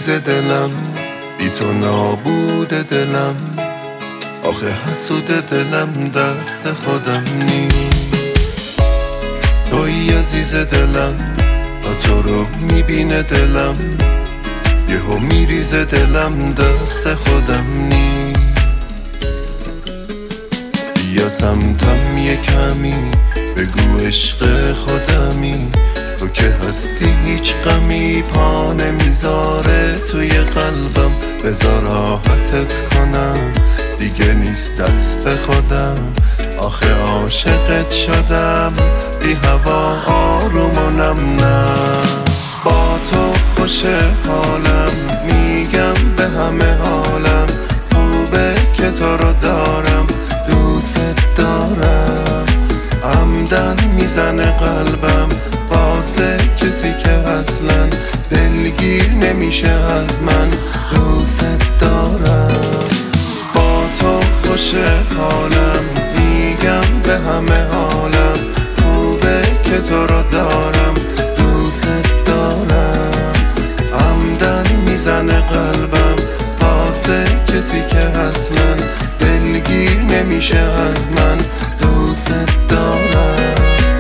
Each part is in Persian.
عزیز دلم، بی تو نابود دلم، آخه حسود دلم دست خودم نیست. توی عزیز دلم، تا تو رو میبینه دلم، یهو میریزه دلم دست خودم نیست. بیا سمتم یه کمی، بگو عشق خودمی، تو که هستی هیچ غمی پا نمیذاره توی قلبم. بذار راحتت کنم، دیگه نیست دست خودم، آخه عاشقت شدم، بی هوا آرومونم نه. با تو خوشه حالم، میگم به همه حالم، خوبه که تو رو دارم، دوست دارم. عمدن میزنه قلبم واسه کسی که اصلا دلگیر نمیشه از من، دوست دارم. با تو خوشه حالم، میگم به همه حالم، خوبه که تو رو دارم، دوست دارم. عمدن میزنه قلبم واسه کسی که اصلا دلگیر نمیشه از من، دوست دارم.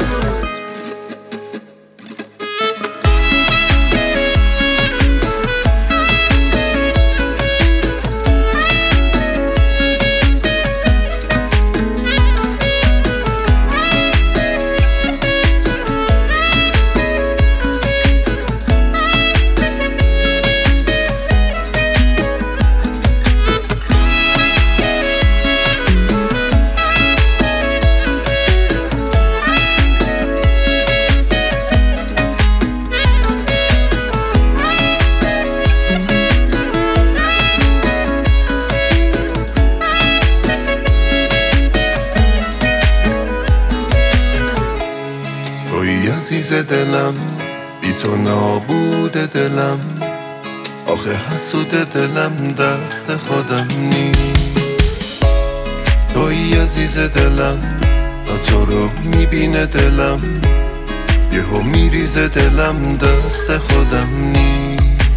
توی عزیز دلم، بی تو نابود دلم، آخه حسود دلم دست خودم نیست. توی عزیز دلم، تا تو رو میبینه دلم، یهو میریزه دلم دست خودم نیست.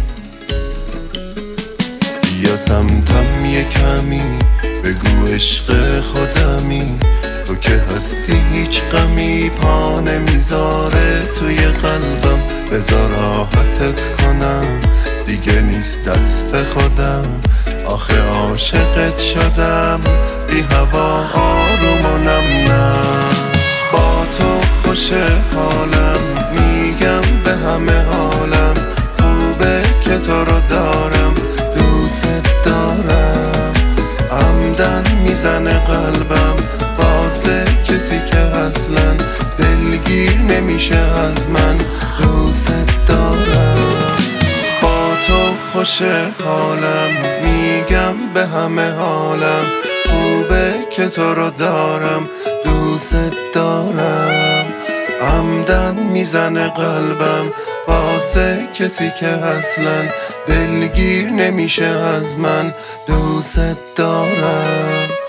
بیا سمتم یه کمی، بگو عشق خودمی، تو که هستی هیچ غمی پا نمیذاره توی قلبم. بذار راحتت کنم، دیگه نیست دست خودم، آخه عاشقت شدم، بی هوا آرومونم نه. با تو خوشه حالم، میگم به همه حالم، خوبه که تو رو دارم، دوست دارم. عمدن میزنه قلبم واسه کسی که اصلا دلگیر نمیشه از من، دوست دارم. با تو خوشه حالم، میگم به همه حالم، خوبه که تو رو دارم، دوست دارم. عمدن میزنه قلبم واسه کسی که اصلا دلگیر نمیشه از من، دوست دارم.